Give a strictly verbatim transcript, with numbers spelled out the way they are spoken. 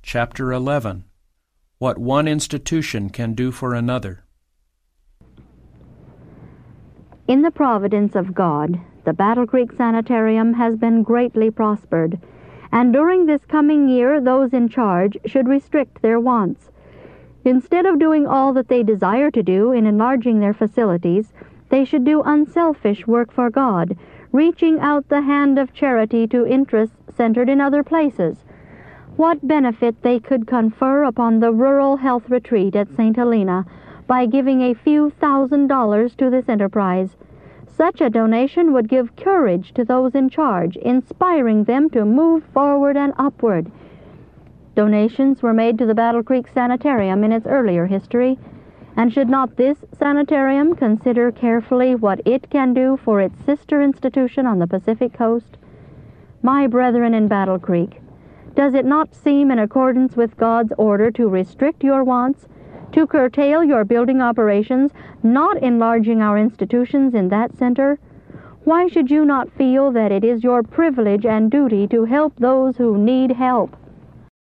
Chapter eleven. What one institution can do for another. In the providence of God, the Battle Creek Sanitarium has been greatly prospered, and during this coming year those in charge should restrict their wants. Instead of doing all that they desire to do in enlarging their facilities, they should do unselfish work for God, reaching out the hand of charity to interests centered in other places. What benefit they could confer upon the rural health retreat at Saint Helena by giving a few thousand dollars to this enterprise. Such a donation would give courage to those in charge, inspiring them to move forward and upward. Donations were made to the Battle Creek Sanitarium in its earlier history, and should not this sanitarium consider carefully what it can do for its sister institution on the Pacific Coast? My brethren in Battle Creek, does it not seem in accordance with God's order to restrict your wants, to curtail your building operations, not enlarging our institutions in that center? Why should you not feel that it is your privilege and duty to help those who need help?